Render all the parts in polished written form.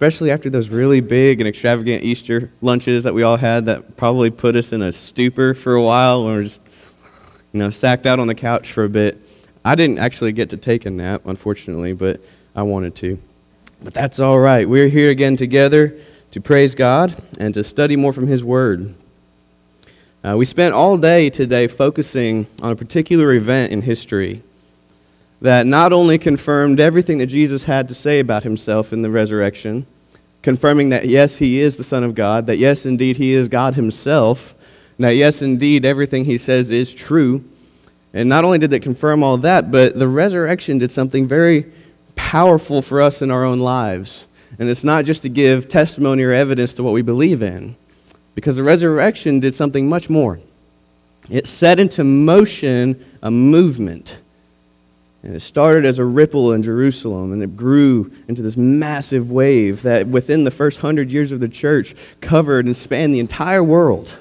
especially after those really big and extravagant Easter lunches that we all had that probably put us in a stupor for a while when we were just, sacked out on the couch for a bit. I didn't actually get to take a nap, unfortunately, but I wanted to. But that's all right. We're here again together to praise God and to study more from His Word. We spent all day today focusing on a particular event in history that not only confirmed everything that Jesus had to say about Himself in the resurrection, confirming that yes, He is the Son of God, that yes, indeed, He is God Himself, and that yes, indeed, everything He says is true. And not only did it confirm all that, but the resurrection did something very powerful for us in our own lives. And it's not just to give testimony or evidence to what we believe in, because the resurrection did something much more. It set into motion a movement. And it started as a ripple in Jerusalem, and it grew into this massive wave that within the first 100 years of the church covered and spanned the entire world.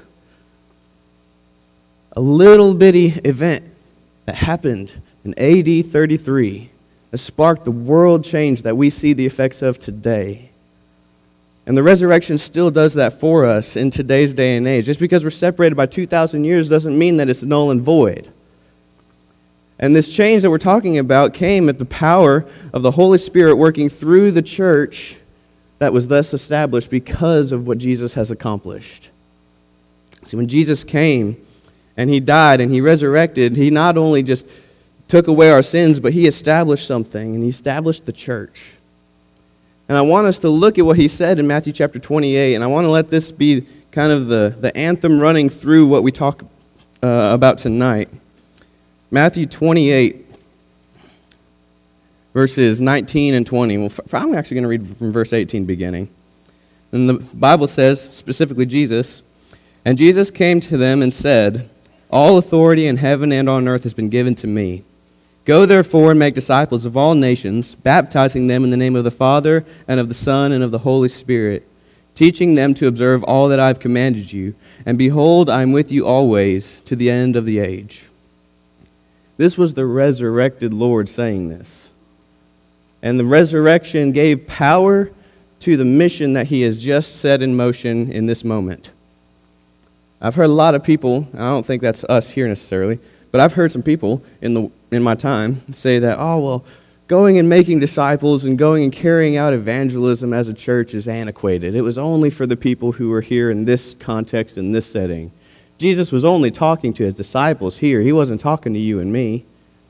A little bitty event that happened in AD 33 that sparked the world change that we see the effects of today. And the resurrection still does that for us in today's day and age. Just because we're separated by 2,000 years doesn't mean that it's null and void. And this change that we're talking about came at the power of the Holy Spirit working through the church that was thus established because of what Jesus has accomplished. See, when Jesus came and He died and He resurrected, He not only just took away our sins, but He established something, and He established the church. And I want us to look at what He said in Matthew chapter 28, and I want to let this be kind of the anthem running through what we talk about tonight. Matthew 28, verses 19 and 20. Well, I'm actually going to read from verse 18 beginning. And the Bible says, specifically Jesus, "And Jesus came to them and said, 'All authority in heaven and on earth has been given to me. Go therefore and make disciples of all nations, baptizing them in the name of the Father and of the Son and of the Holy Spirit, teaching them to observe all that I have commanded you. And behold, I am with you always to the end of the age.'" This was the resurrected Lord saying this. And the resurrection gave power to the mission that He has just set in motion in this moment. I've heard a lot of people, and I don't think that's us here necessarily, but I've heard some people in my time say that, going and making disciples and going and carrying out evangelism as a church is antiquated. It was only for the people who were here in this context, in this setting. Jesus was only talking to His disciples here. He wasn't talking to you and me.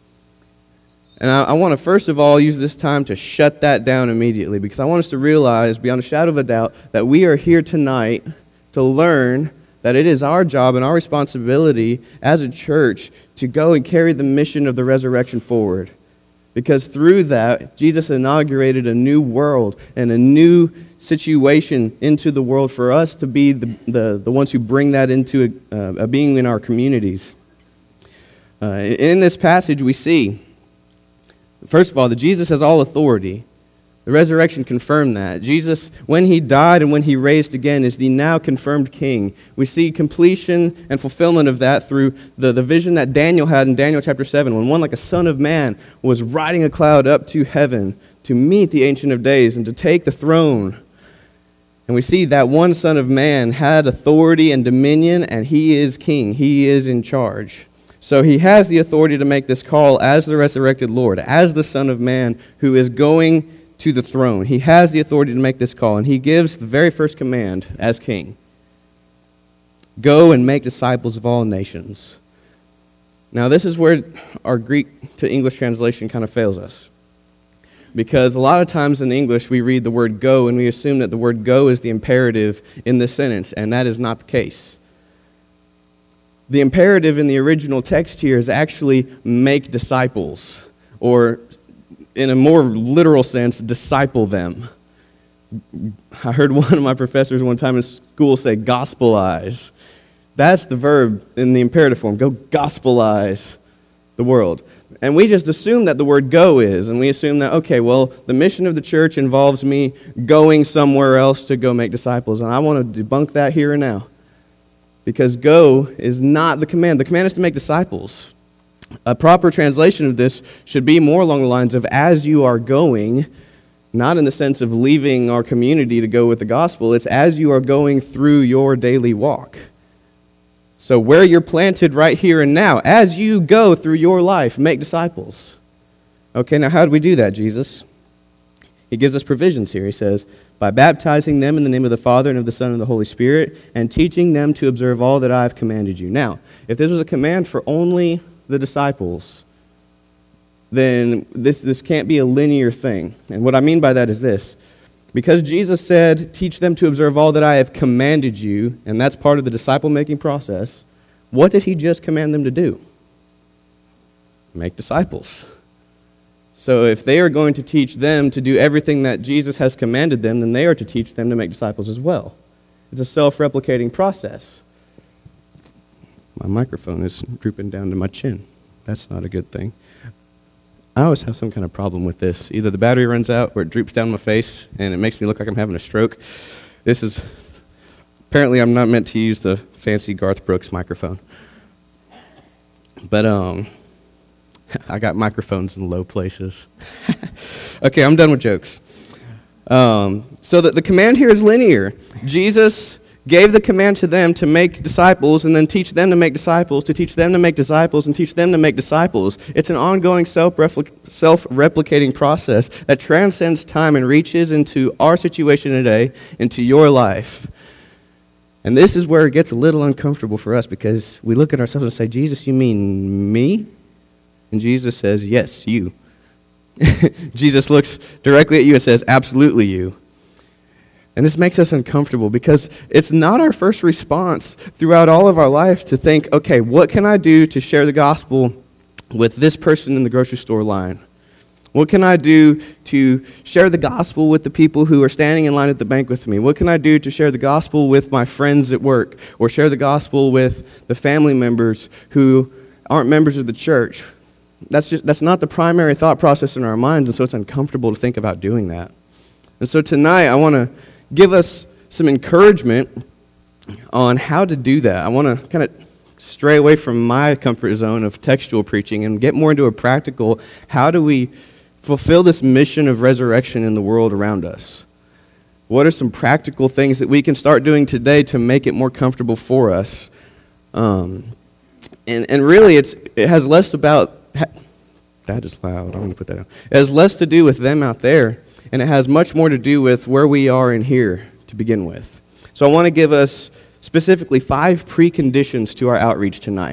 And I want to first of all use this time to shut that down immediately, because I want us to realize beyond a shadow of a doubt that we are here tonight to learn that it is our job and our responsibility as a church to go and carry the mission of the resurrection forward. Because through that, Jesus inaugurated a new world and a new situation into the world for us to be the ones who bring that into a being in our communities. In this passage we see, first of all, that Jesus has all authority. The resurrection confirmed that. Jesus, when He died and when He raised again, is the now confirmed King. We see completion and fulfillment of that through the vision that Daniel had in Daniel chapter 7, when one like a son of man was riding a cloud up to heaven to meet the Ancient of Days and to take the throne. And we see that one Son of Man had authority and dominion, and He is King. He is in charge. So He has the authority to make this call as the resurrected Lord, as the Son of Man who is going to the throne. He has the authority to make this call, and He gives the very first command as King. Go and make disciples of all nations. Now this is where our Greek to English translation kind of fails us. Because a lot of times in English we read the word go and we assume that the word go is the imperative in this sentence, and that is not the case. The imperative in the original text here is actually make disciples, or in a more literal sense, disciple them. I heard one of my professors one time in school say gospelize. That's the verb in the imperative form. Go gospelize the world. And we just assume that the word go is, and we assume that, okay, well, the mission of the church involves me going somewhere else to go make disciples. And I want to debunk that here and now. Because go is not the command. The command is to make disciples. A proper translation of this should be more along the lines of, as you are going, Not in the sense of leaving our community to go with the gospel. It's as you are going through your daily walk. So where you're planted right here and now, as you go through your life, make disciples. Okay, now how do we do that, Jesus? He gives us provisions here. He says, by baptizing them in the name of the Father and of the Son and of the Holy Spirit, and teaching them to observe all that I have commanded you. Now, if this was a command for only the disciples, then this can't be a linear thing. And what I mean by that is this. Because Jesus said, teach them to observe all that I have commanded you, and that's part of the disciple-making process, what did he just command them to do? Make disciples. So if they are going to teach them to do everything that Jesus has commanded them, then they are to teach them to make disciples as well. It's a self-replicating process. My microphone is drooping down to my chin. That's not a good thing. I always have some kind of problem with this. Either the battery runs out or it droops down my face and it makes me look like I'm having a stroke. Apparently I'm not meant to use the fancy Garth Brooks microphone. But I got microphones in low places. Okay, I'm done with jokes. So the command here is linear. Jesus gave the command to them to make disciples and then teach them to make disciples, to teach them to make disciples, and teach them to make disciples. It's an ongoing self-replicating process that transcends time and reaches into our situation today, into your life. And this is where it gets a little uncomfortable for us because we look at ourselves and say, Jesus, you mean me? And Jesus says, yes, you. Jesus looks directly at you and says, absolutely you. And this makes us uncomfortable because it's not our first response throughout all of our life to think, okay, what can I do to share the gospel with this person in the grocery store line? What can I do to share the gospel with the people who are standing in line at the bank with me? What can I do to share the gospel with my friends at work or share the gospel with the family members who aren't members of the church? That's not the primary thought process in our minds, and so it's uncomfortable to think about doing that. And so tonight I want to give us some encouragement on how to do that. I want to kind of stray away from my comfort zone of textual preaching and get more into a practical, how do we fulfill this mission of resurrection in the world around us? What are some practical things that we can start doing today to make it more comfortable for us? And really it has less about, that is loud, I'm going to put that down. It has less to do with them out there, and it has much more to do with where we are in here to begin with. So I want to give us specifically 5 preconditions to our outreach tonight.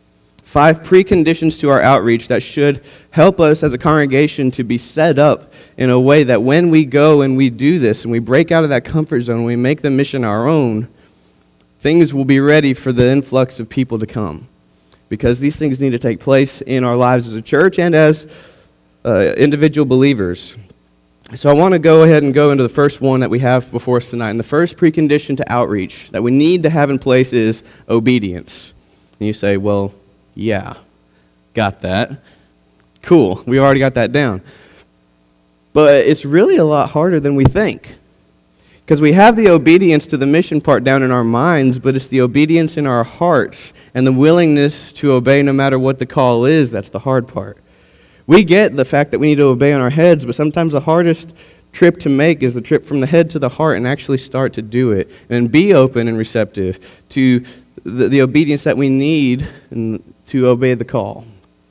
5 preconditions to our outreach that should help us as a congregation to be set up in a way that when we go and we do this and we break out of that comfort zone and we make the mission our own, things will be ready for the influx of people to come. Because these things need to take place in our lives as a church and as individual believers. So I want to go ahead and go into the first one that we have before us tonight. And the first precondition to outreach that we need to have in place is obedience. And you say, well, yeah, got that. Cool, we already got that down. But it's really a lot harder than we think. Because we have the obedience to the mission part down in our minds, but it's the obedience in our hearts and the willingness to obey no matter what the call is that's the hard part. We get the fact that we need to obey on our heads, but sometimes the hardest trip to make is the trip from the head to the heart and actually start to do it and be open and receptive to the obedience that we need to obey the call.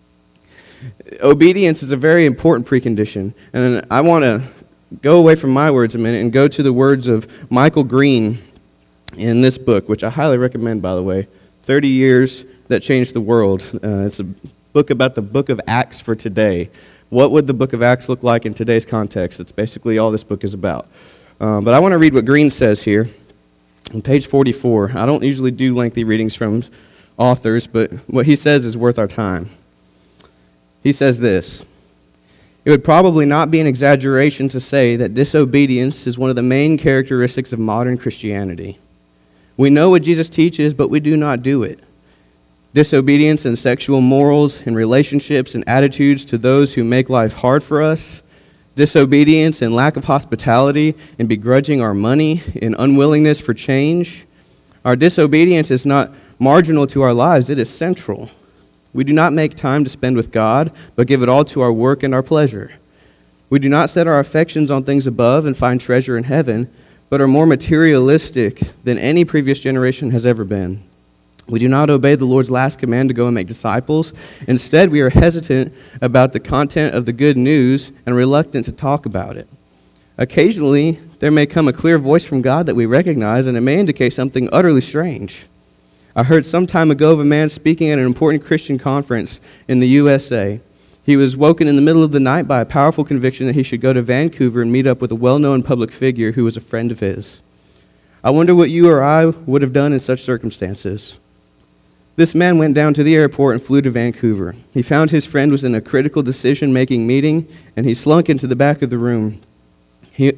Obedience is a very important precondition, and I want to go away from my words a minute and go to the words of Michael Green in this book, which I highly recommend, by the way, 30 Years That Changed the World. It's a book about the book of Acts for today. What would the book of Acts look like in today's context? That's basically all this book is about. But I want to read what Green says here on page 44. I don't usually do lengthy readings from authors, but what he says is worth our time. He says this: it would probably not be an exaggeration to say that disobedience is one of the main characteristics of modern Christianity. We know what Jesus teaches, but we do not do it. Disobedience in sexual morals, in relationships and attitudes to those who make life hard for us. Disobedience and lack of hospitality in begrudging our money, in unwillingness for change. Our disobedience is not marginal to our lives, it is central. We do not make time to spend with God, but give it all to our work and our pleasure. We do not set our affections on things above and find treasure in heaven, but are more materialistic than any previous generation has ever been. We do not obey the Lord's last command to go and make disciples. Instead, we are hesitant about the content of the good news and reluctant to talk about it. Occasionally, there may come a clear voice from God that we recognize, and it may indicate something utterly strange. I heard some time ago of a man speaking at an important Christian conference in the USA. He was woken in the middle of the night by a powerful conviction that he should go to Vancouver and meet up with a well-known public figure who was a friend of his. I wonder what you or I would have done in such circumstances. This man went down to the airport and flew to Vancouver. He found his friend was in a critical decision-making meeting, and he slunk into the back of the room. He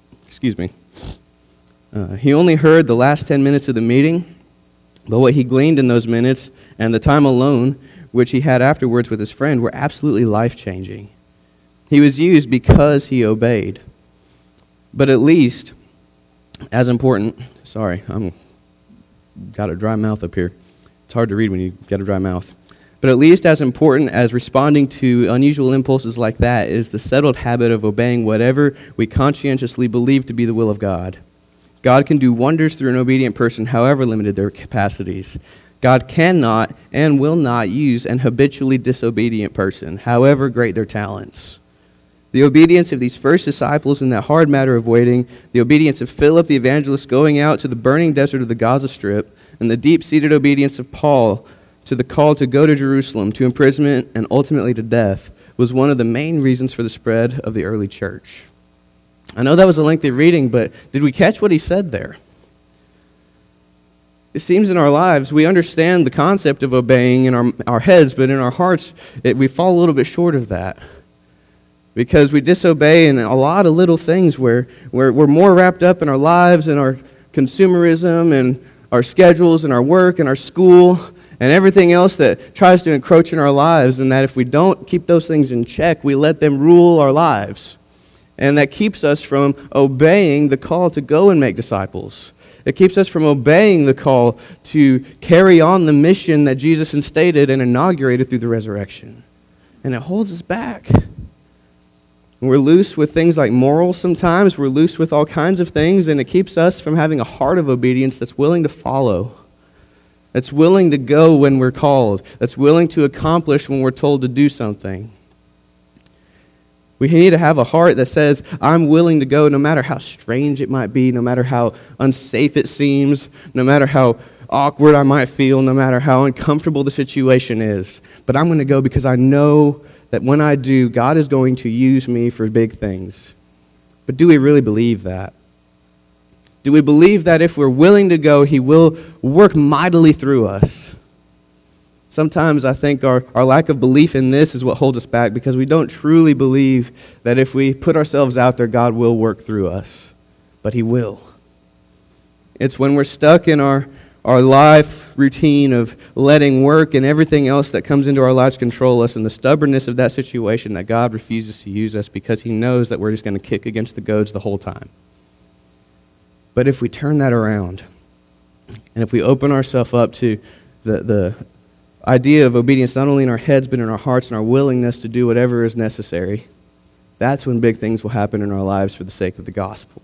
only heard the last 10 minutes of the meeting, but what he gleaned in those minutes and the time alone, which he had afterwards with his friend, were absolutely life-changing. He was used because he obeyed. But at least, as important, I'm got a dry mouth up here. It's hard to read when you get a dry mouth. But at least as important as responding to unusual impulses like that is the settled habit of obeying whatever we conscientiously believe to be the will of God. God can do wonders through an obedient person, however limited their capacities. God cannot and will not use an habitually disobedient person, however great their talents. The obedience of these first disciples in that hard matter of waiting, the obedience of Philip the evangelist going out to the burning desert of the Gaza Strip, and the deep-seated obedience of Paul to the call to go to Jerusalem, to imprisonment, and ultimately to death, was one of the main reasons for the spread of the early church. I know that was a lengthy reading, but did we catch what he said there? It seems in our lives we understand the concept of obeying in our heads, but in our hearts we fall a little bit short of that. Because we disobey in a lot of little things where we're more wrapped up in our lives and our consumerism and our schedules and our work and our school and everything else that tries to encroach in our lives, and that if we don't keep those things in check, we let them rule our lives. And that keeps us from obeying the call to go and make disciples. It keeps us from obeying the call to carry on the mission that Jesus instated and inaugurated through the resurrection. And it holds us back. We're loose with things like morals sometimes. We're loose with all kinds of things, and it keeps us from having a heart of obedience that's willing to follow, that's willing to go when we're called, that's willing to accomplish when we're told to do something. We need to have a heart that says, I'm willing to go no matter how strange it might be, no matter how unsafe it seems, no matter how awkward I might feel, no matter how uncomfortable the situation is. But I'm going to go because I know that when I do, God is going to use me for big things. But do we really believe that? Do we believe that if we're willing to go, He will work mightily through us? Sometimes I think our lack of belief in this is what holds us back, because we don't truly believe that if we put ourselves out there, God will work through us. But He will. It's when we're stuck in our life routine of letting work and everything else that comes into our lives control us, and the stubbornness of that situation, that God refuses to use us because He knows that we're just going to kick against the goads the whole time. But if we turn that around, and if we open ourselves up to the idea of obedience not only in our heads but in our hearts and our willingness to do whatever is necessary, that's when big things will happen in our lives for the sake of the gospel.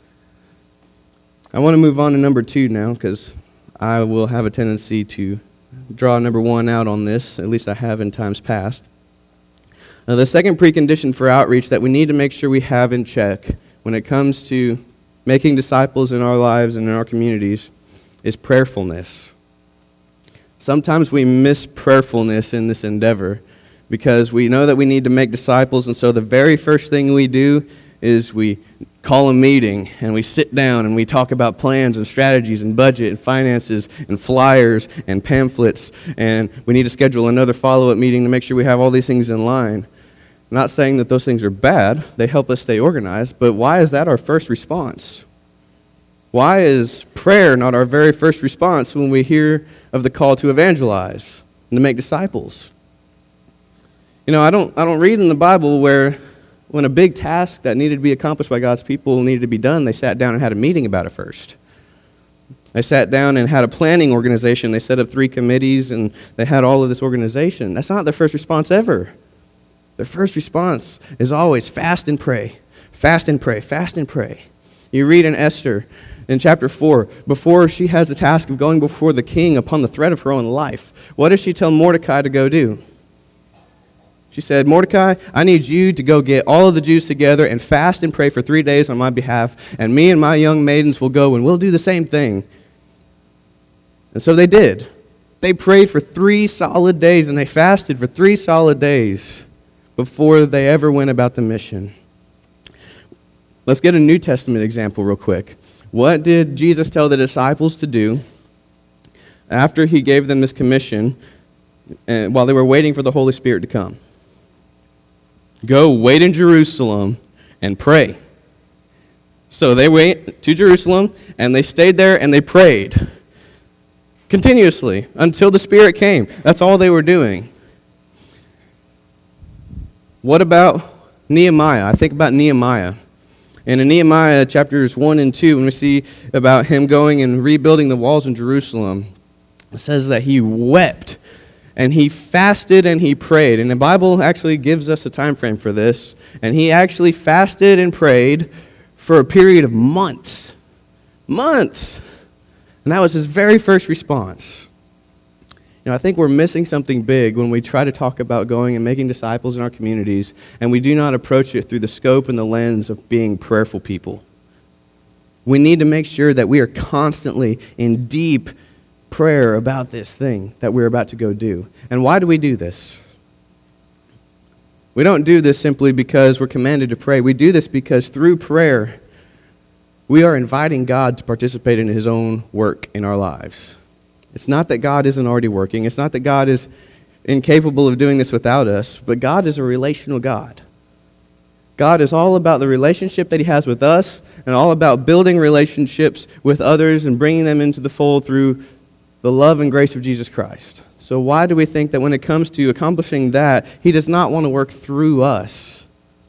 I want to move on to number 2 now, because I will have a tendency to draw number 1 out on this, at least I have in times past. Now, the second precondition for outreach that we need to make sure we have in check when it comes to making disciples in our lives and in our communities is prayerfulness. Sometimes we miss prayerfulness in this endeavor because we know that we need to make disciples, and so the very first thing we do is we call a meeting and we sit down and we talk about plans and strategies and budget and finances and flyers and pamphlets, and we need to schedule another follow-up meeting to make sure we have all these things in line. I'm not saying that those things are bad. They help us stay organized, but why is that our first response? Why is prayer not our very first response when we hear of the call to evangelize and to make disciples? You know, I don't read in the Bible where when a big task that needed to be accomplished by God's people needed to be done, they sat down and had a meeting about it first. They sat down and had a planning organization. They set up 3 committees, and they had all of this organization. That's not their first response ever. their first response is always fast and pray. Fast and pray, fast and pray. You read in Esther in chapter 4, before she has the task of going before the king upon the threat of her own life, what does she tell Mordecai to go do? She said, Mordecai, I need you to go get all of the Jews together and fast and pray for 3 days on my behalf, and me and my young maidens will go and we'll do the same thing. And so they did. They prayed for 3 solid days and they fasted for 3 solid days before they ever went about the mission. Let's get a New Testament example real quick. What did Jesus tell the disciples to do after he gave them this commission while they were waiting for the Holy Spirit to come? Go wait in Jerusalem and pray. So they went to Jerusalem and they stayed there and they prayed continuously until the Spirit came. That's all they were doing. What about Nehemiah? I think about Nehemiah. And in Nehemiah chapters 1 and 2, when we see about him going and rebuilding the walls in Jerusalem, it says that he wept and he fasted and he prayed. And the Bible actually gives us a time frame for this. And he actually fasted and prayed for a period of months. Months! And that was his very first response. I think we're missing something big when we try to talk about going and making disciples in our communities, and we do not approach it through the scope and the lens of being prayerful people. We need to make sure that we are constantly in deep prayer about this thing that we're about to go do. And why do we do this? We don't do this simply because we're commanded to pray. We do this because through prayer, we are inviting God to participate in His own work in our lives. It's not that God isn't already working. It's not that God is incapable of doing this without us, but God is a relational God. God is all about the relationship that He has with us and all about building relationships with others and bringing them into the fold through the love and grace of Jesus Christ. So why do we think that when it comes to accomplishing that, He does not want to work through us?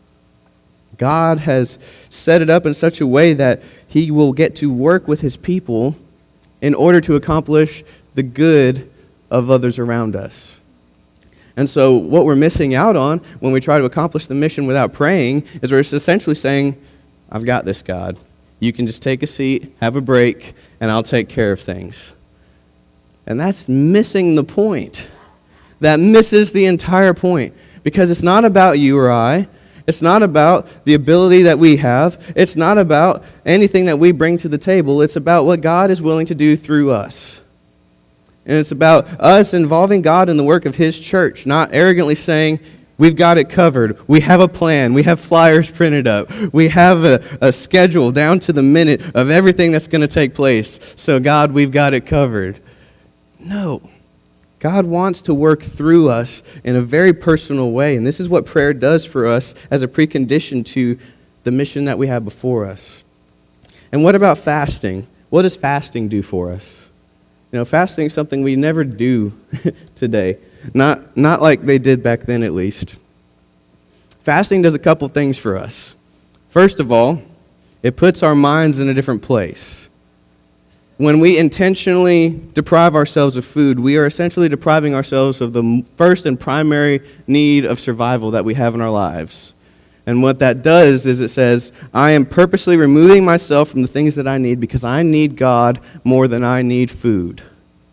God has set it up in such a way that He will get to work with His people in order to accomplish the good of others around us. And so what we're missing out on when we try to accomplish the mission without praying is we're essentially saying, I've got this, God. You can just take a seat, have a break, and I'll take care of things. And that's missing the point. That misses the entire point. Because it's not about you or I. It's not about the ability that we have. It's not about anything that we bring to the table. It's about what God is willing to do through us. And it's about us involving God in the work of His church, not arrogantly saying, we've got it covered. We have a plan. We have flyers printed up. We have a schedule down to the minute of everything that's going to take place. So God, we've got it covered. No. God wants to work through us in a very personal way, and this is what prayer does for us as a precondition to the mission that we have before us. And what about fasting? What does fasting do for us? Fasting is something we never do today, not like they did back then at least. Fasting does a couple things for us. First of all, it puts our minds in a different place. When we intentionally deprive ourselves of food, we are essentially depriving ourselves of the first and primary need of survival that we have in our lives. And what that does is it says, I am purposely removing myself from the things that I need because I need God more than I need food.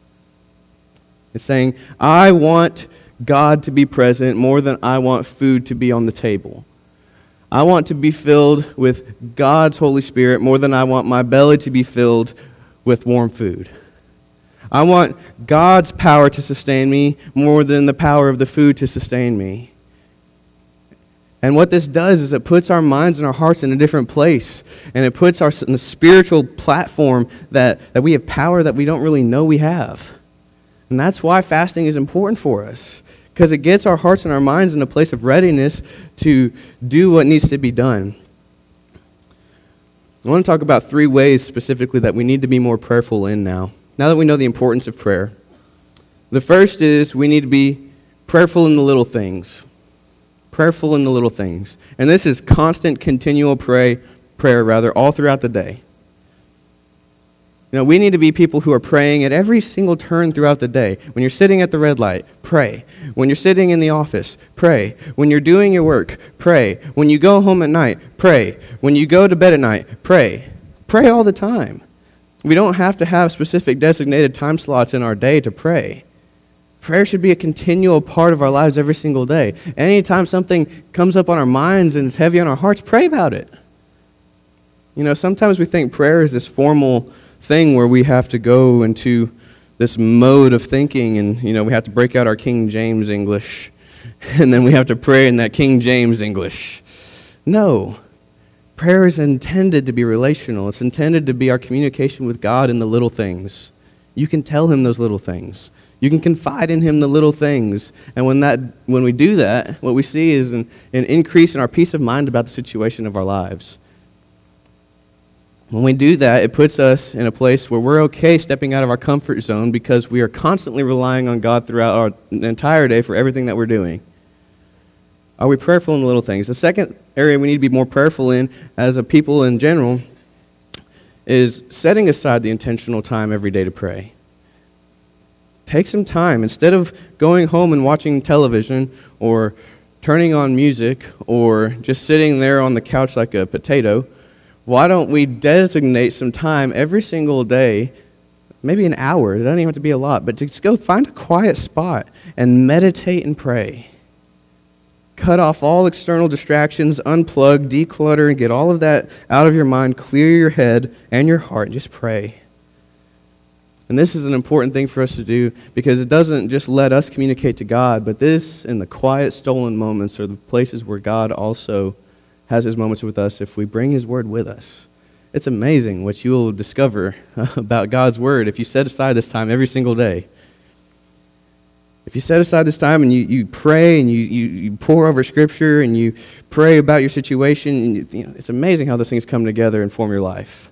It's saying, I want God to be present more than I want food to be on the table. I want to be filled with God's Holy Spirit more than I want my belly to be filled with warm food. I want God's power to sustain me more than the power of the food to sustain me. And what this does is it puts our minds and our hearts in a different place. And it puts us in a spiritual platform that we have power that we don't really know we have. And that's why fasting is important for us. Because it gets our hearts and our minds in a place of readiness to do what needs to be done. I want to talk about 3 ways specifically that we need to be more prayerful in now that we know the importance of prayer. The first is we need to be prayerful in the little things. Prayerful in the little things. And this is constant, continual prayer all throughout the day. We need to be people who are praying at every single turn throughout the day. When you're sitting at the red light, pray. When you're sitting in the office, pray. When you're doing your work, pray. When you go home at night, pray. When you go to bed at night, pray. Pray all the time. We don't have to have specific designated time slots in our day to pray. Prayer should be a continual part of our lives every single day. Anytime something comes up on our minds and it's heavy on our hearts, pray about it. Sometimes we think prayer is this formal thing where we have to go into this mode of thinking and, we have to break out our King James English and then we have to pray in that King James English. No. Prayer is intended to be relational. It's intended to be our communication with God in the little things. You can tell Him those little things. You can confide in Him the little things. And when we do that, what we see is an increase in our peace of mind about the situation of our lives. When we do that, it puts us in a place where we're okay stepping out of our comfort zone because we are constantly relying on God throughout our entire day for everything that we're doing. Are we prayerful in the little things? The second area we need to be more prayerful in as a people in general is setting aside the intentional time every day to pray. Take some time. Instead of going home and watching television or turning on music or just sitting there on the couch like a potato, why don't we designate some time every single day, maybe an hour, it doesn't even have to be a lot, but just go find a quiet spot and meditate and pray. Cut off all external distractions, unplug, declutter, and get all of that out of your mind, clear your head and your heart, and just pray. And this is an important thing for us to do because it doesn't just let us communicate to God, but this and the quiet, stolen moments are the places where God also has His moments with us if we bring His Word with us. It's amazing what you will discover about God's Word if you set aside this time every single day. If you set aside this time and you pray and you pore over Scripture and you pray about your situation, and it's amazing how those things come together and form your life.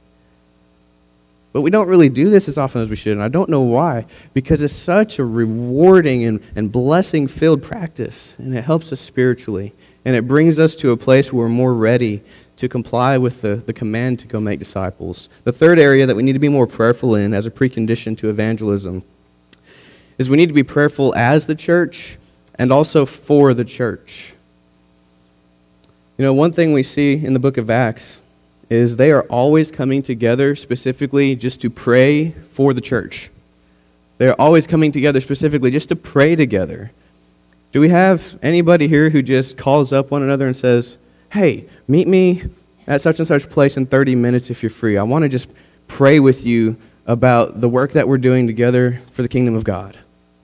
But we don't really do this as often as we should, and I don't know why, because it's such a rewarding and blessing-filled practice, and it helps us spiritually, and it brings us to a place where we're more ready to comply with the command to go make disciples. The third area that we need to be more prayerful in as a precondition to evangelism is we need to be prayerful as the church and also for the church. One thing we see in the book of Acts is they are always coming together specifically just to pray for the church. They're always coming together specifically just to pray together. Do we have anybody here who just calls up one another and says, hey, meet me at such and such place in 30 minutes if you're free. I want to just pray with you about the work that we're doing together for the kingdom of God?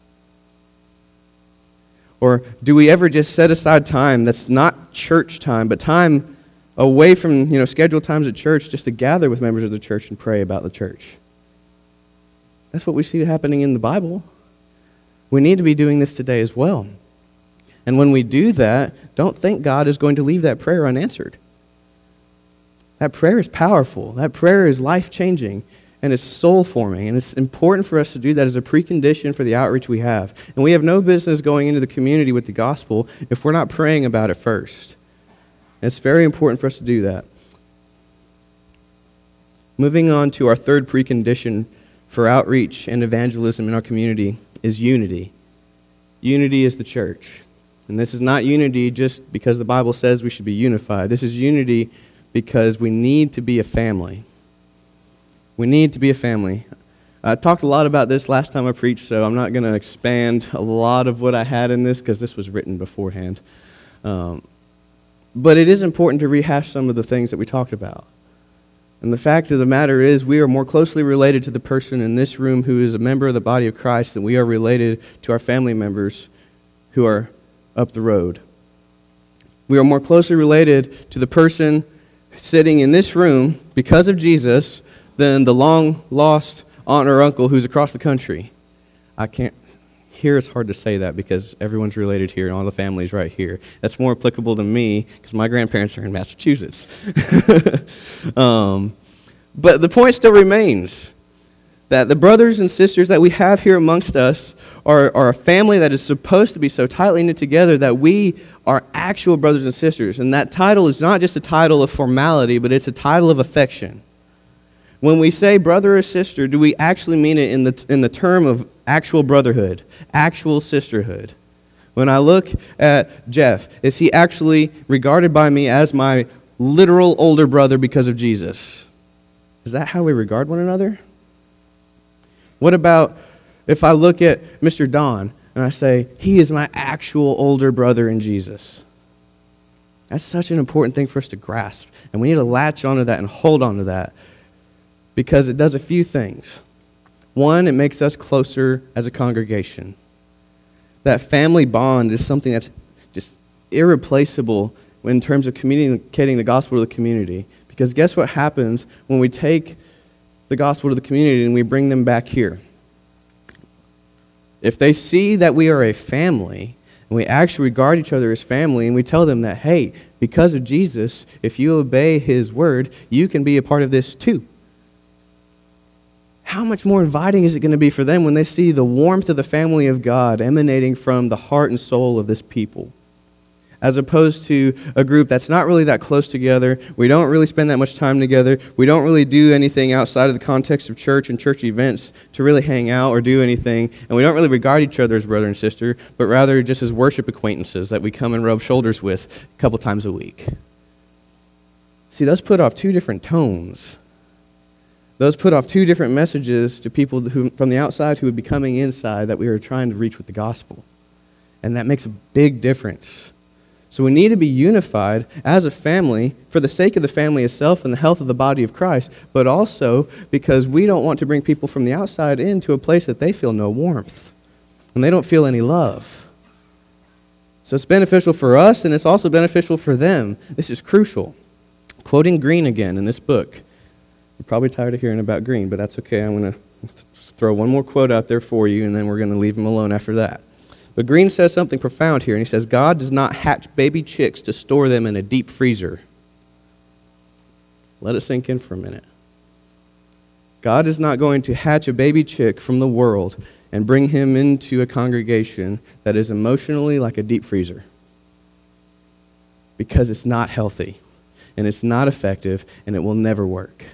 Or do we ever just set aside time that's not church time, but time away from scheduled times at church just to gather with members of the church and pray about the church? That's what we see happening in the Bible. We need to be doing this today as well. And when we do that, don't think God is going to leave that prayer unanswered. That prayer is powerful. That prayer is life-changing and it's soul-forming. And it's important for us to do that as a precondition for the outreach we have. And we have no business going into the community with the gospel if we're not praying about it first. And it's very important for us to do that. Moving on to our third precondition for outreach and evangelism in our community is unity. Unity is the church. And this is not unity just because the Bible says we should be unified. This is unity because we need to be a family. We need to be a family. I talked a lot about this last time I preached, so I'm not going to expand a lot of what I had in this because this was written beforehand. But it is important to rehash some of the things that we talked about. And the fact of the matter is we are more closely related to the person in this room who is a member of the body of Christ than we are related to our family members who are up the road. We are more closely related to the person sitting in this room because of Jesus than the long-lost aunt or uncle who's across the country. Here it's hard to say that because everyone's related here and all the family's right here. That's more applicable to me because my grandparents are in Massachusetts. But the point still remains that the brothers and sisters that we have here amongst us are a family that is supposed to be so tightly knit together that we are actual brothers and sisters. And that title is not just a title of formality, but it's a title of affection. When we say brother or sister, do we actually mean it in the term of actual brotherhood, actual sisterhood? When I look at Jeff, is he actually regarded by me as my literal older brother because of Jesus? Is that how we regard one another? What about if I look at Mr. Don and I say, he is my actual older brother in Jesus? That's such an important thing for us to grasp. And we need to latch onto that and hold onto that because it does a few things. One, it makes us closer as a congregation. That family bond is something that's just irreplaceable in terms of communicating the gospel to the community. Because guess what happens when we take the gospel to the community and we bring them back here? If they see that we are a family, and we actually regard each other as family, and we tell them that, hey, because of Jesus, if you obey his word, you can be a part of this too. How much more inviting is it going to be for them when they see the warmth of the family of God emanating from the heart and soul of this people? As opposed to a group that's not really that close together. We don't really spend that much time together. We don't really do anything outside of the context of church and church events to really hang out or do anything. And we don't really regard each other as brother and sister, but rather just as worship acquaintances that we come and rub shoulders with a couple times a week. See, those put off two different tones. Those put off two different messages to people who, from the outside who would be coming inside that we are trying to reach with the gospel. And that makes a big difference. So we need to be unified as a family for the sake of the family itself and the health of the body of Christ, but also because we don't want to bring people from the outside into a place that they feel no warmth and they don't feel any love. So it's beneficial for us and it's also beneficial for them. This is crucial. Quoting Green again in this book. You're probably tired of hearing about Green, but that's okay. I'm going to throw one more quote out there for you and then we're going to leave him alone after that. But Green says something profound here, and he says, God does not hatch baby chicks to store them in a deep freezer. Let it sink in for a minute. God is not going to hatch a baby chick from the world and bring him into a congregation that is emotionally like a deep freezer. Because it's not healthy, and it's not effective, and it will never work.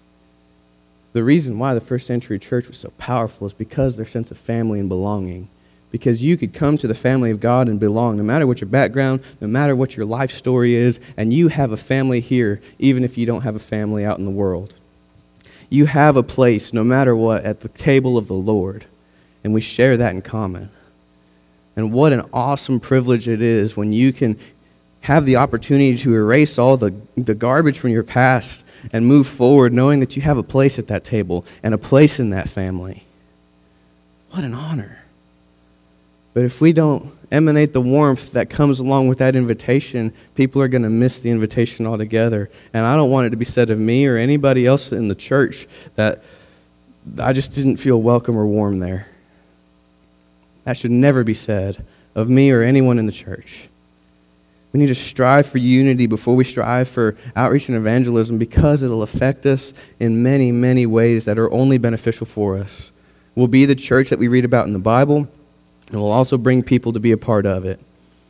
The reason why the first century church was so powerful is because of their sense of family and belonging. Because you could come to the family of God and belong, no matter what your background, no matter what your life story is, and you have a family here, even if you don't have a family out in the world. You have a place, no matter what, at the table of the Lord, and we share that in common. And what an awesome privilege it is when you can have the opportunity to erase all the garbage from your past and move forward knowing that you have a place at that table and a place in that family. What an honor. But if we don't emanate the warmth that comes along with that invitation, people are going to miss the invitation altogether. And I don't want it to be said of me or anybody else in the church that I just didn't feel welcome or warm there. That should never be said of me or anyone in the church. We need to strive for unity before we strive for outreach and evangelism because it'll affect us in many, many ways that are only beneficial for us. We'll be the church that we read about in the Bible, and we'll also bring people to be a part of it.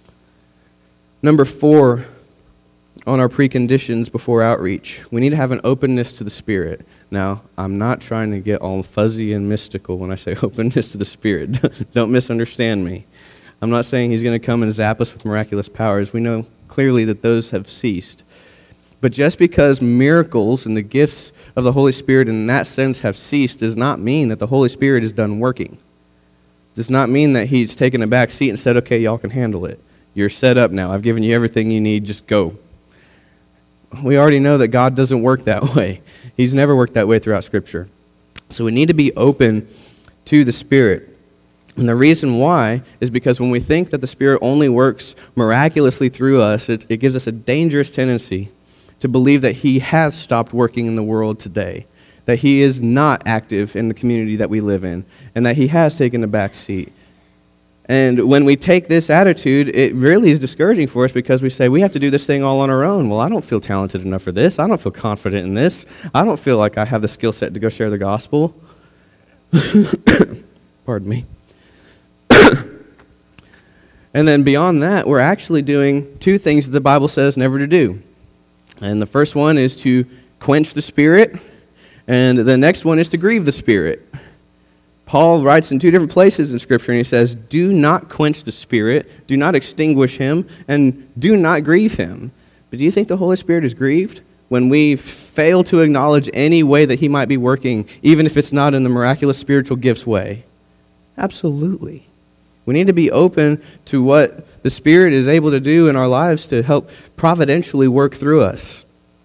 Number 4 on our preconditions before outreach, we need to have an openness to the Spirit. Now, I'm not trying to get all fuzzy and mystical when I say openness to the Spirit. Don't misunderstand me. I'm not saying he's going to come and zap us with miraculous powers. We know clearly that those have ceased. But just because miracles and the gifts of the Holy Spirit in that sense have ceased does not mean that the Holy Spirit is done working. Does not mean that he's taken a back seat and said, okay, y'all can handle it. You're set up now. I've given you everything you need. Just go. We already know that God doesn't work that way. He's never worked that way throughout Scripture. So we need to be open to the Spirit. And the reason why is because when we think that the Spirit only works miraculously through us, it gives us a dangerous tendency to believe that he has stopped working in the world today, that he is not active in the community that we live in, and that he has taken a back seat. And when we take this attitude, it really is discouraging for us because we say, we have to do this thing all on our own. Well, I don't feel talented enough for this. I don't feel confident in this. I don't feel like I have the skill set to go share the gospel. Pardon me. And then beyond that, we're actually doing 2 things that the Bible says never to do. And the first one is to quench the Spirit, And the next one is to grieve the Spirit. Paul writes in 2 different places in Scripture, and he says, do not quench the Spirit, do not extinguish him, and do not grieve him. But do you think the Holy Spirit is grieved when we fail to acknowledge any way that he might be working, even if it's not in the miraculous spiritual gifts way? Absolutely. We need to be open to what the Spirit is able to do in our lives to help providentially work through us.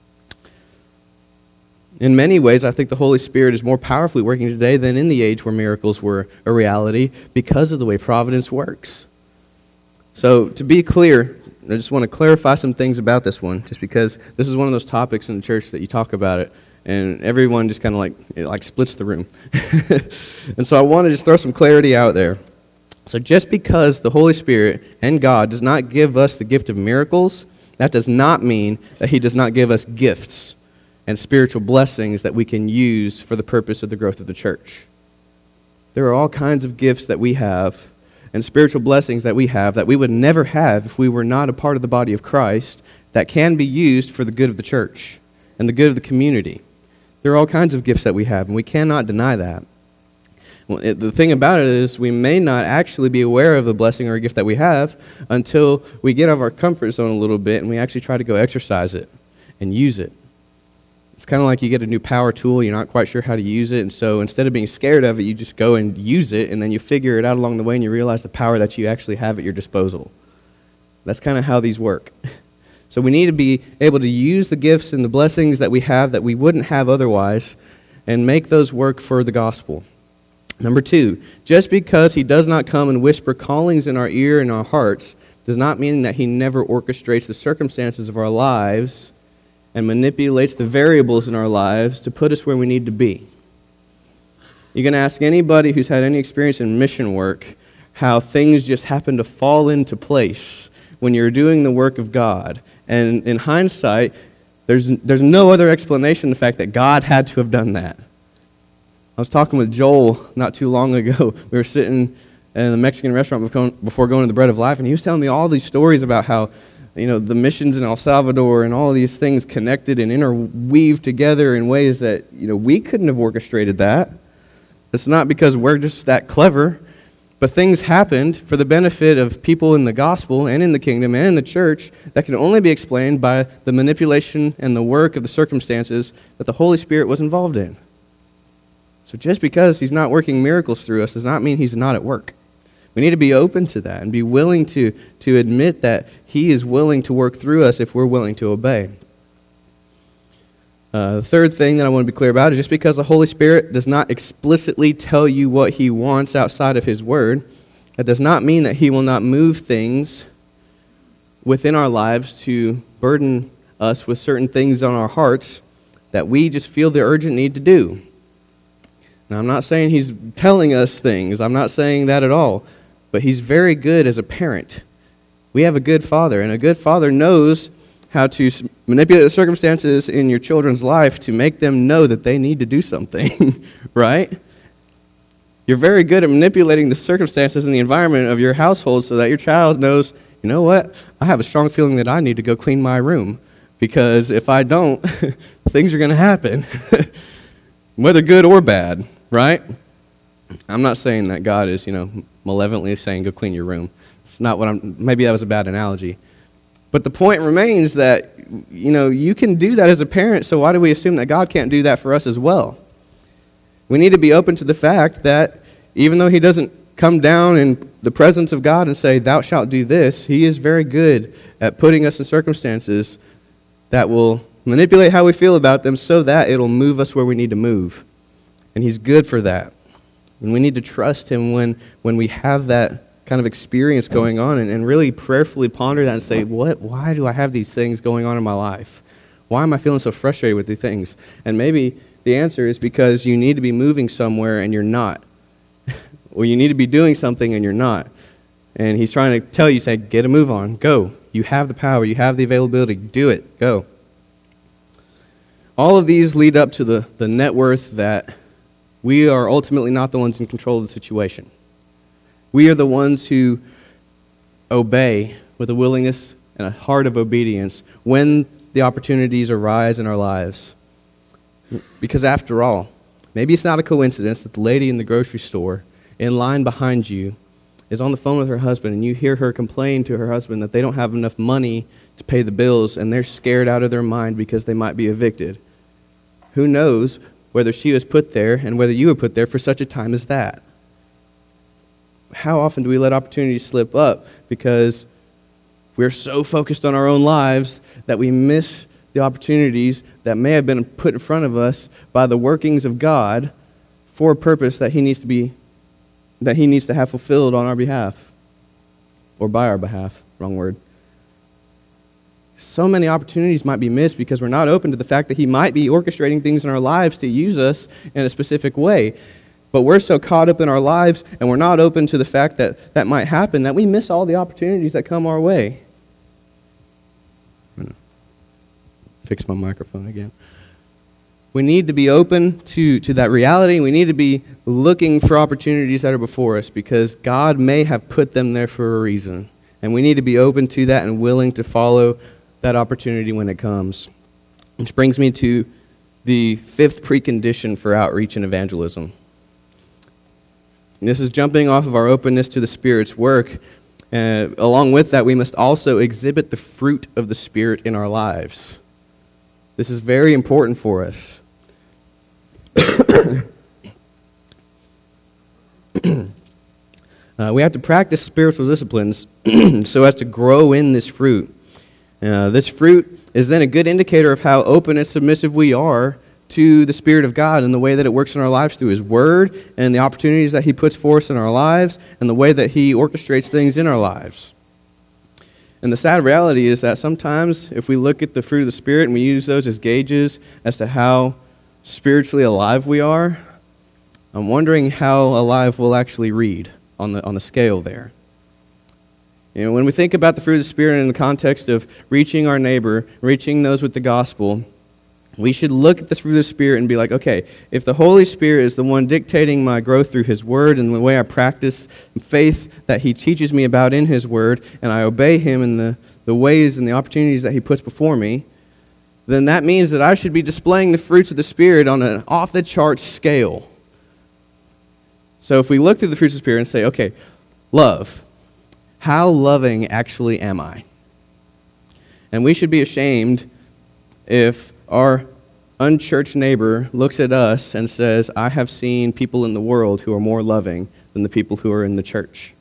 In many ways, I think the Holy Spirit is more powerfully working today than in the age where miracles were a reality because of the way providence works. So, to be clear, I just want to clarify some things about this one, just because this is one of those topics in the church that you talk about it, and everyone just kind of like splits the room. And so I want to just throw some clarity out there. So just because the Holy Spirit and God does not give us the gift of miracles, that does not mean that he does not give us gifts and spiritual blessings that we can use for the purpose of the growth of the church. There are all kinds of gifts that we have and spiritual blessings that we have that we would never have if we were not a part of the body of Christ that can be used for the good of the church and the good of the community. There are all kinds of gifts that we have, and we cannot deny that. Well, the thing about it is we may not actually be aware of the blessing or gift that we have until we get out of our comfort zone a little bit and we actually try to go exercise it and use it. It's kind of like you get a new power tool, you're not quite sure how to use it, and so instead of being scared of it, you just go and use it, and then you figure it out along the way, and you realize the power that you actually have at your disposal. That's kind of how these work. So we need to be able to use the gifts and the blessings that we have that we wouldn't have otherwise, and make those work for the gospel. Number 2, just because he does not come and whisper callings in our ear and our hearts does not mean that he never orchestrates the circumstances of our lives and manipulates the variables in our lives to put us where we need to be. You can ask anybody who's had any experience in mission work how things just happen to fall into place when you're doing the work of God. And in hindsight, there's no other explanation the fact that God had to have done that. I was talking with Joel not too long ago. We were sitting in the Mexican restaurant before going to the Bread of Life, and he was telling me all these stories about how the missions in El Salvador and all these things connected and interweaved together in ways that, we couldn't have orchestrated that. It's not because we're just that clever, but things happened for the benefit of people in the gospel and in the kingdom and in the church that can only be explained by the manipulation and the work of the circumstances that the Holy Spirit was involved in. So just because he's not working miracles through us does not mean he's not at work. We need to be open to that and be willing to admit that he is willing to work through us if we're willing to obey. The third thing that I want to be clear about is just because the Holy Spirit does not explicitly tell you what he wants outside of his word, that does not mean that he will not move things within our lives to burden us with certain things on our hearts that we just feel the urgent need to do. Now, I'm not saying he's telling us things. I'm not saying that at all. But he's very good as a parent. We have a good father, and a good father knows how to manipulate the circumstances in your children's life to make them know that they need to do something, right? You're very good at manipulating the circumstances and the environment of your household so that your child knows, you know what, I have a strong feeling that I need to go clean my room, because if I don't, things are going to happen, whether good or bad, right? I'm not saying that God is, malevolently saying, go clean your room. It's not what maybe that was a bad analogy. But the point remains that, you can do that as a parent, so why do we assume that God can't do that for us as well? We need to be open to the fact that even though he doesn't come down in the presence of God and say, thou shalt do this, he is very good at putting us in circumstances that will manipulate how we feel about them so that it'll move us where we need to move. And he's good for that. And we need to trust him when we have that kind of experience going on and really prayerfully ponder that and say, why do I have these things going on in my life? Why am I feeling so frustrated with these things? And maybe the answer is because you need to be moving somewhere and you're not. Or you need to be doing something and you're not. And he's trying to tell you, say, get a move on, go. You have the power, you have the availability, do it, go. All of these lead up to the net worth that we are ultimately not the ones in control of the situation. We are the ones who obey with a willingness and a heart of obedience when the opportunities arise in our lives. Because after all, maybe it's not a coincidence that the lady in the grocery store in line behind you is on the phone with her husband, and you hear her complain to her husband that they don't have enough money to pay the bills, and they're scared out of their mind because they might be evicted. Who knows whether she was put there and whether you were put there for such a time as that? How often do we let opportunities slip up because we're so focused on our own lives that we miss the opportunities that may have been put in front of us by the workings of God for a purpose that He needs to have fulfilled on our behalf, or by our behalf, wrong word. So many opportunities might be missed because we're not open to the fact that He might be orchestrating things in our lives to use us in a specific way. But we're so caught up in our lives and we're not open to the fact that that might happen that we miss all the opportunities that come our way. Fix my microphone again. We need to be open to that reality. We need to be looking for opportunities that are before us because God may have put them there for a reason. And we need to be open to that and willing to follow that opportunity when it comes. Which brings me to the fifth precondition for outreach and evangelism. And this is jumping off of our openness to the Spirit's work. Along with that, we must also exhibit the fruit of the Spirit in our lives. This is very important for us. We have to practice spiritual disciplines so as to grow in this fruit. This fruit is then a good indicator of how open and submissive we are to the Spirit of God and the way that it works in our lives through His Word and the opportunities that He puts for us in our lives and the way that He orchestrates things in our lives. And the sad reality is that sometimes if we look at the fruit of the Spirit and we use those as gauges as to how spiritually alive we are, I'm wondering how alive we'll actually read on the scale there. You know, when we think about the fruit of the Spirit in the context of reaching our neighbor, reaching those with the gospel, we should look at this fruit of the Spirit and be like, okay, if the Holy Spirit is the one dictating my growth through His Word and the way I practice faith that He teaches me about in His Word, and I obey Him in the ways and the opportunities that He puts before me, then that means that I should be displaying the fruits of the Spirit on an off-the-charts scale. So if we look through the fruits of the Spirit and say, okay, love, how loving actually am I? And we should be ashamed if our unchurched neighbor looks at us and says, I have seen people in the world who are more loving than the people who are in the church.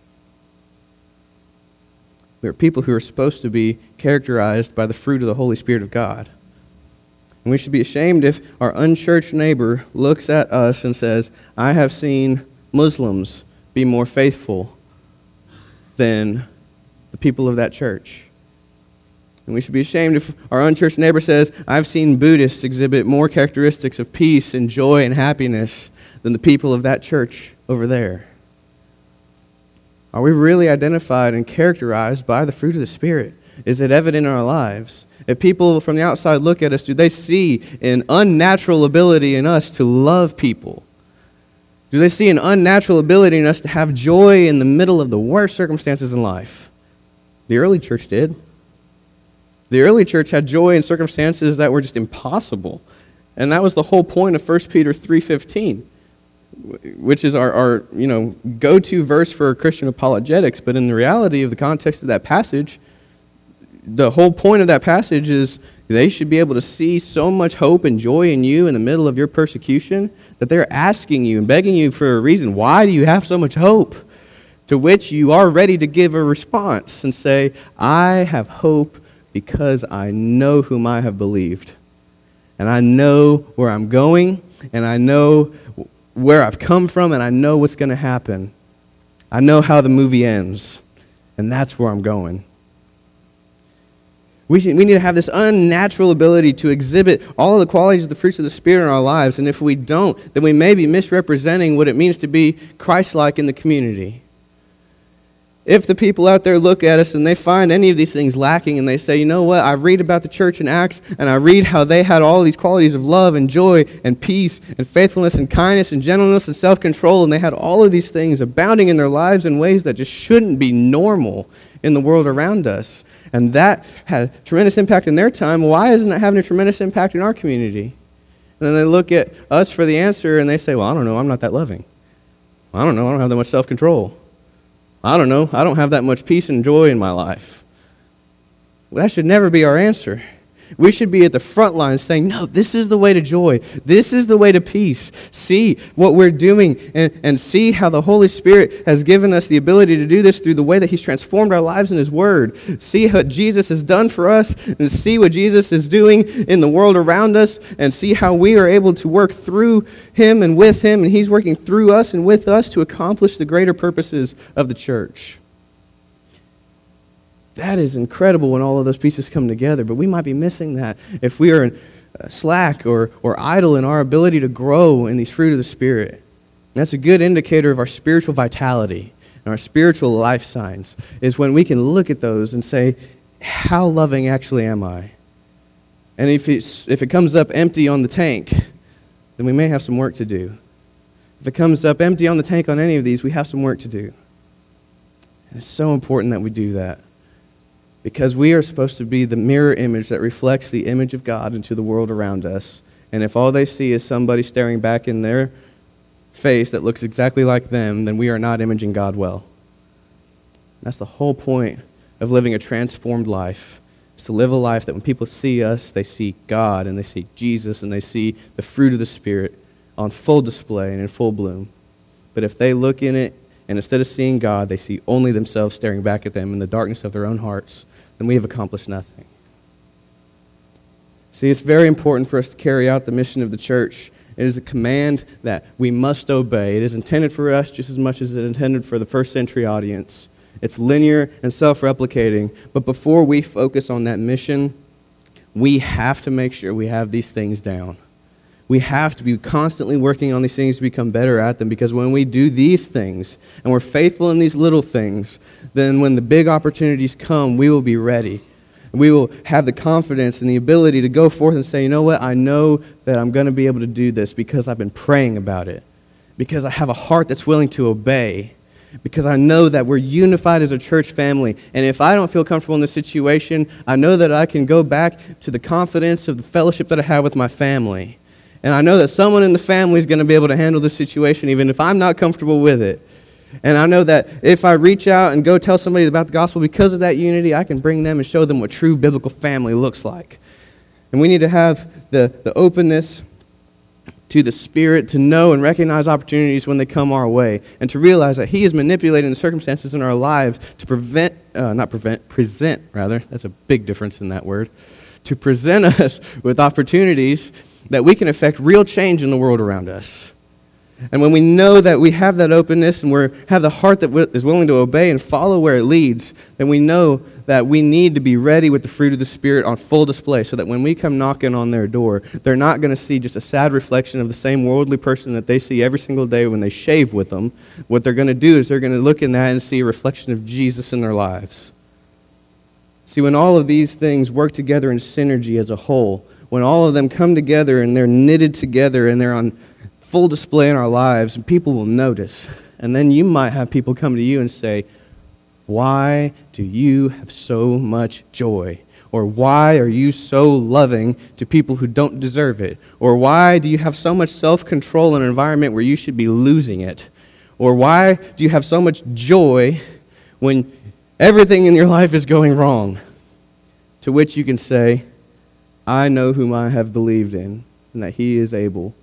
We are people who are supposed to be characterized by the fruit of the Holy Spirit of God. And we should be ashamed if our unchurched neighbor looks at us and says, I have seen Muslims be more faithful than the people of that church. And we should be ashamed if our unchurched neighbor says, I've seen Buddhists exhibit more characteristics of peace and joy and happiness than the people of that church over there. Are we really identified and characterized by the fruit of the Spirit? Is it evident in our lives? If people from the outside look at us, do they see an unnatural ability in us to love people? Do they see an unnatural ability in us to have joy in the middle of the worst circumstances in life? The early church did. The early church had joy in circumstances that were just impossible. And that was the whole point of 1 Peter 3:15, which is our go-to verse for Christian apologetics. But in the reality of the context of that passage, the whole point of that passage is they should be able to see so much hope and joy in you in the middle of your persecution that they're asking you and begging you for a reason. Why do you have so much hope? To which you are ready to give a response and say, I have hope because I know whom I have believed. And I know where I'm going, and I know where I've come from, and I know what's going to happen. I know how the movie ends, and that's where I'm going. We need to have this unnatural ability to exhibit all of the qualities of the fruits of the Spirit in our lives, and if we don't, then we may be misrepresenting what it means to be Christ-like in the community. If the people out there look at us and they find any of these things lacking and they say, you know what, I read about the church in Acts and I read how they had all these qualities of love and joy and peace and faithfulness and kindness and gentleness and self-control, and they had all of these things abounding in their lives in ways that just shouldn't be normal in the world around us. And that had tremendous impact in their time. Why isn't it having a tremendous impact in our community? then they look at us for the answer and they say, well, I don't know, I'm not that loving. I don't know, I don't have that much self-control. I don't know, I don't have that much peace and joy in my life. Well, that should never be our answer. We should be at the front line saying, no, this is the way to joy. This is the way to peace. See what we're doing and see how the Holy Spirit has given us the ability to do this through the way that He's transformed our lives in His Word. See what Jesus has done for us and see what Jesus is doing in the world around us and see how we are able to work through Him and with Him, and He's working through us and with us to accomplish the greater purposes of the church. That is incredible when all of those pieces come together, but we might be missing that if we are slack or idle in our ability to grow in these fruit of the Spirit. And that's a good indicator of our spiritual vitality and our spiritual life signs, is when we can look at those and say, how loving actually am I? And if it comes up empty on the tank, then we may have some work to do. If it comes up empty on the tank on any of these, we have some work to do. And it's so important that we do that. Because we are supposed to be the mirror image that reflects the image of God into the world around us. And if all they see is somebody staring back in their face that looks exactly like them, then we are not imaging God well. That's the whole point of living a transformed life, is to live a life that when people see us, they see God and they see Jesus and they see the fruit of the Spirit on full display and in full bloom. But if they look in it and instead of seeing God, they see only themselves staring back at them in the darkness of their own hearts, then we have accomplished nothing. See, it's very important for us to carry out the mission of the church. It is a command that we must obey. It is intended for us just as much as it is intended for the first century audience. It's linear and self-replicating. But before we focus on that mission, we have to make sure we have these things down. We have to be constantly working on these things to become better at them, because when we do these things and we're faithful in these little things, then when the big opportunities come, we will be ready. We will have the confidence and the ability to go forth and say, you know what, I know that I'm going to be able to do this because I've been praying about it, because I have a heart that's willing to obey, because I know that we're unified as a church family. And if I don't feel comfortable in this situation, I know that I can go back to the confidence of the fellowship that I have with my family. And I know that someone in the family is going to be able to handle this situation even if I'm not comfortable with it. And I know that if I reach out and go tell somebody about the gospel, because of that unity, I can bring them and show them what true biblical family looks like. And we need to have the openness to the Spirit to know and recognize opportunities when they come our way, and to realize that He is manipulating the circumstances in our lives to present, that's a big difference in that word, to present us with opportunities that we can affect real change in the world around us. And when we know that we have that openness and we have the heart that is willing to obey and follow where it leads, then we know that we need to be ready with the fruit of the Spirit on full display, so that when we come knocking on their door, they're not going to see just a sad reflection of the same worldly person that they see every single day when they shave with them. What they're going to do is they're going to look in that and see a reflection of Jesus in their lives. See, when all of these things work together in synergy as a whole, when all of them come together and they're knitted together and they're on full display in our lives, and people will notice. And then you might have people come to you and say, why do you have so much joy? Or why are you so loving to people who don't deserve it? Or why do you have so much self-control in an environment where you should be losing it? Or why do you have so much joy when everything in your life is going wrong? To which you can say, I know whom I have believed in, and that He is able.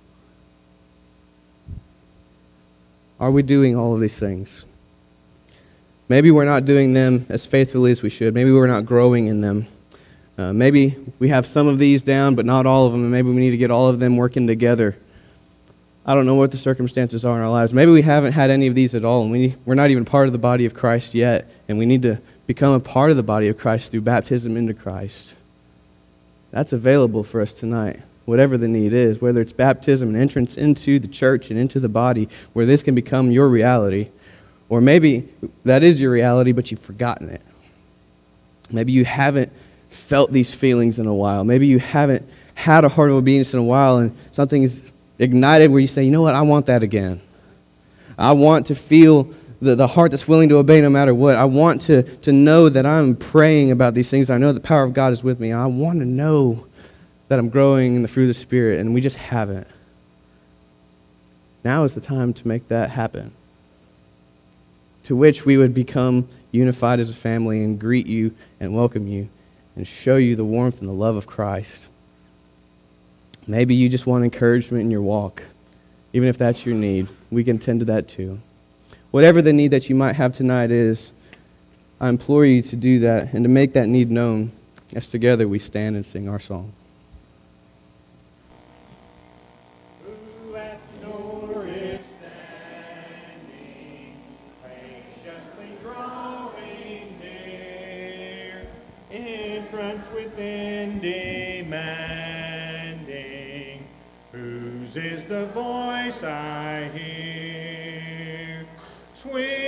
Are we doing all of these things? Maybe we're not doing them as faithfully as we should. Maybe we're not growing in them. Maybe we have some of these down, but not all of them, and maybe we need to get all of them working together. I don't know what the circumstances are in our lives. Maybe we haven't had any of these at all, and we're not even part of the body of Christ yet, and we need to become a part of the body of Christ through baptism into Christ. That's available for us tonight, whatever the need is, whether it's baptism and entrance into the church and into the body, where this can become your reality, or maybe that is your reality, but you've forgotten it. Maybe you haven't felt these feelings in a while. Maybe you haven't had a heart of obedience in a while, and something's ignited where you say, you know what, I want that again. I want to feel the heart that's willing to obey no matter what. I want to know that I'm praying about these things. I know the power of God is with me. I want to know that I'm growing in the fruit of the Spirit, and we just haven't. Now is the time to make that happen. To which we would become unified as a family and greet you and welcome you and show you the warmth and the love of Christ. Maybe you just want encouragement in your walk. Even if that's your need, we can tend to that too. Whatever the need that you might have tonight is, I implore you to do that and to make that need known as together we stand and sing our song. Who at the door is standing, patiently drawing near, entrance within demanding, whose is the voice I hear? Sweet